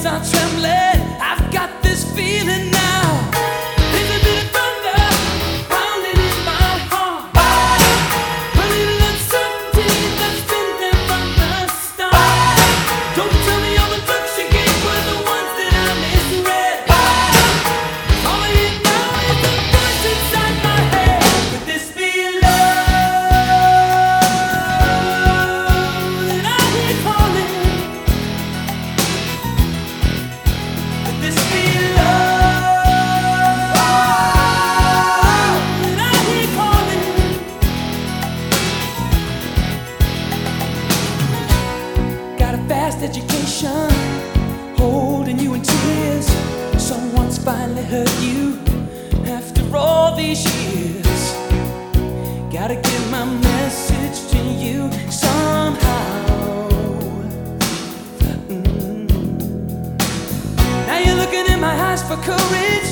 hands are trembling. I've got this feeling now. There's a bit of thunder pounding in my heart. A little uncertainty that's been there from the start. Don't tell me all the looks you gave were the ones that I misread. All I hear now is the voice inside my head. Could this be love that I hear calling? Could this be love that I hear calling? Got a fast education, holding you in tears. Someone's finally hurt you after all these years. Gotta get my message to you somehow. Now you're looking in my eyes for courage.